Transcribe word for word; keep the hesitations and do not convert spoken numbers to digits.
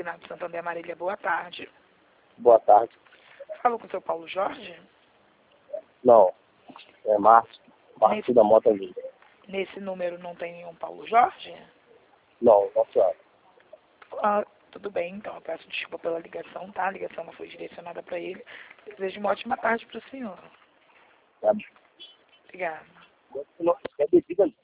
Magnado Santander Marília, boa tarde. Boa tarde. Falo com o seu Paulo Jorge? Não, é Márcio. Márcio Nesse, da Mota Vida. nesse número não tem nenhum Paulo Jorge? Não, não senhora. Ah, tudo bem, então eu peço desculpa pela ligação, tá? A ligação não foi direcionada para ele. Desejo uma ótima tarde para o senhor. Tá. Obrigada. É bebida.